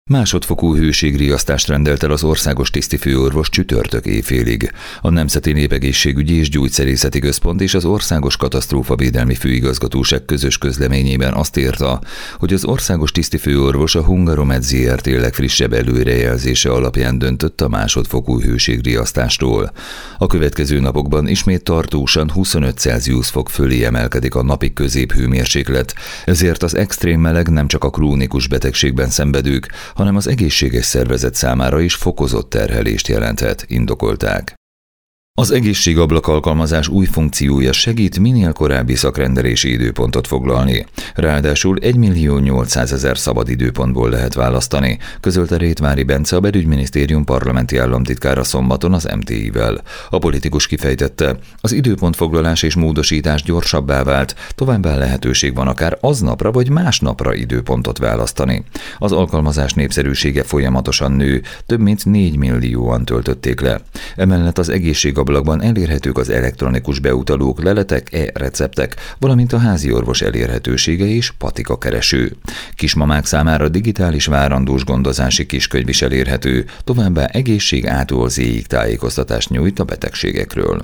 Másodfokú hőségriasztást rendelt el az országos tisztifőorvos csütörtök éjfélig. A Nemzeti Népegészségügyi és Gyógyszerészeti Központ és az Országos Katasztrófavédelmi Főigazgatóság közös közleményében azt írta, hogy az országos tisztifőorvos a Hungaromed Zrt. Legfrissebb előrejelzése alapján döntött a másodfokú hőségriasztásról. A következő napokban ismét tartósan 25 Celsius fok fölé emelkedik a napi középhőmérséklet, ezért az extrém meleg nem csak a krónikus betegségben szenvedők, hanem az egészséges szervezet számára is fokozott terhelést jelenthet, indokolták. Az egészségablak alkalmazás új funkciója segít minél korábbi szakrendelési időpontot foglalni. Ráadásul 1.800.000 szabad időpontból lehet választani, közölte Rétvári Bence, a Belügyminisztérium parlamenti államtitkára szombaton az MTI-vel. A politikus kifejtette, az időpontfoglalás és módosítás gyorsabbá vált, továbbá lehetőség van akár aznapra vagy másnapra időpontot választani. Az alkalmazás népszerűsége folyamatosan nő, több mint 4 millióan töltötték le. Emellett az egészségablakban elérhetők az elektronikus beutalók, leletek, e-receptek, valamint a háziorvos elérhetősége és patikakereső. Kismamák számára digitális várandós gondozási kiskönyv is elérhető, továbbá egészség A-tól Z-ig tájékoztatást nyújt a betegségekről.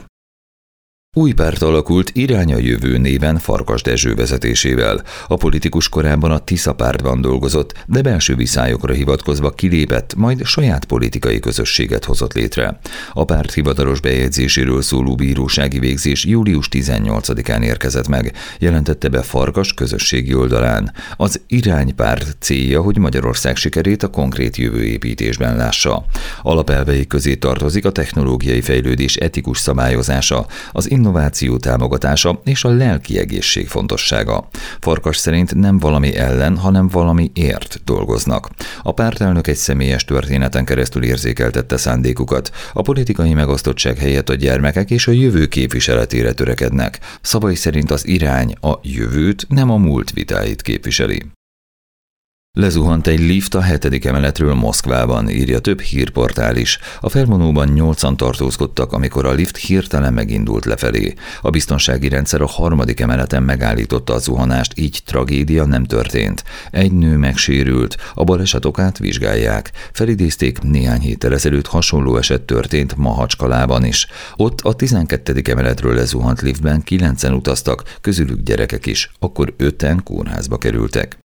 Új párt alakult Irány a jövő néven Farkas Dezső vezetésével. A politikus korábban a Tisza pártban dolgozott, de belső viszályokra hivatkozva kilépett, majd saját politikai közösséget hozott létre. A párt hivatalos bejegyzéséről szóló bírósági végzés július 18-án érkezett meg, jelentette be Farkas közösségi oldalán. Az Irány párt célja, hogy Magyarország sikerét a konkrét jövőépítésben lássa. Alapelveik közé tartozik a technológiai fejlődés etikus szabályozása, az innováció támogatása és a lelki egészség fontossága. Farkas szerint nem valami ellen, hanem valamiért dolgoznak. A pártelnök egy személyes történeten keresztül érzékeltette szándékukat. A politikai megosztottság helyett a gyermekek és a jövő képviseletére törekednek. Szavai szerint az Irány a jövőt, nem a múlt vitáit képviseli. Lezuhant egy lift a 7. emeletről Moszkvában, írja több hírportál is. A felvonóban 8-an tartózkodtak, amikor a lift hirtelen megindult lefelé. A biztonsági rendszer a 3. emeleten megállította a zuhanást, így tragédia nem történt. Egy nő megsérült, a baleset okát vizsgálják. Felidézték, néhány héttel ezelőtt hasonló eset történt Mahacskalában is. Ott a 12. emeletről lezuhant liftben 9-en utaztak, közülük gyerekek is, akkor 5-en kórházba kerültek.